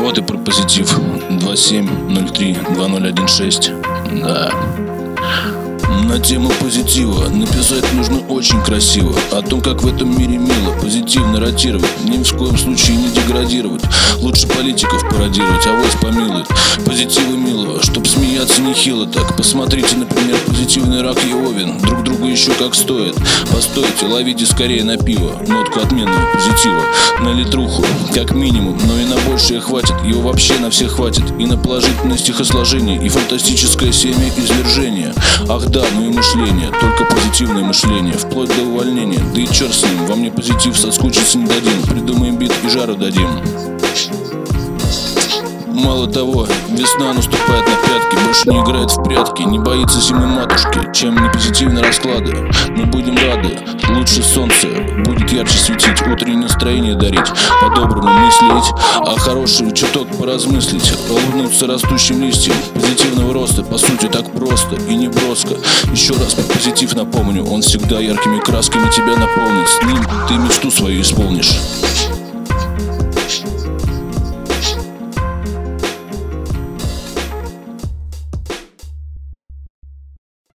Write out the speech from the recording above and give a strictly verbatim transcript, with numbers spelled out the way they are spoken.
Вот и про позитив. Два семь ноль три два ноль один шесть. Да. На тему позитива написать нужно очень красиво. О том, как в этом мире мило позитивно ротировать, ни в коем случае не деградировать. Лучше политиков пародировать, авось помилует. Позитива милого, чтоб смеяться нехило так. Посмотрите, например, позитивный рак и Овен. Друг другу еще как стоит. Постойте, ловите скорее на пиво нотку отменного позитива. На литруху, как минимум, но и на большее хватит. Его вообще на всех хватит. И на положительное стихосложение, и фантастическое семя извержения. Ах да, ну и мышление, только позитивное мышление, вплоть до увольнения. Да и черт с ним, во мне позитив соскучиться не дадим. Придумаем бит и жару дадим. Мало того, весна наступает на пятки, больше не играет в прятки, не боится зимы матушки, чем не позитивные расклады. Мы будем рады, лучше солнце будет ярче светить, утреннее настроение дарить, по-доброму мыслить, а хороший чуток поразмыслить, улыбнуться растущим листьям позитивного роста. По сути так просто и не броско. Еще раз про позитив напомню, он всегда яркими красками тебя наполнит. С ним ты мечту свою исполнишь.